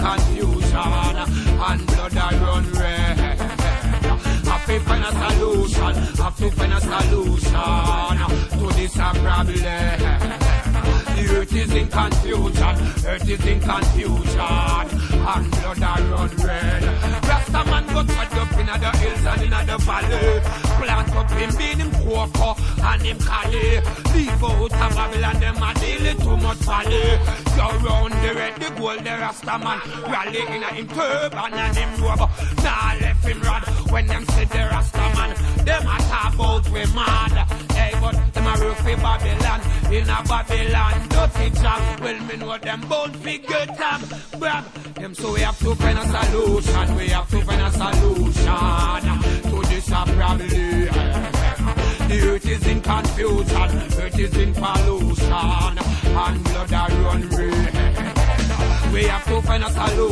confusion, and blood I run red. Have to find a solution, have to find a solution to this problem. The earth is in confusion, earth is in confusion, and blood I run red. Rasta man got cut up in the hills and in the valley. Plant up him bean, him cocoa and him Cali. Leave out of Babylon, them a dealing too much folly. Go round the red, the gold, the Rasta man rally in him turban and him robe. Nah left him rod when them say the Rasta man. Them a talk about we mad. Hey, but them a roof in Babylon, in a Babylon. Dirty job, well me know them both figure tab, grab them, so we have to find a solution. We have to find a solution to this problem. The earth is in confusion, earth is in pollution, and blood a run red. We have to find a solution.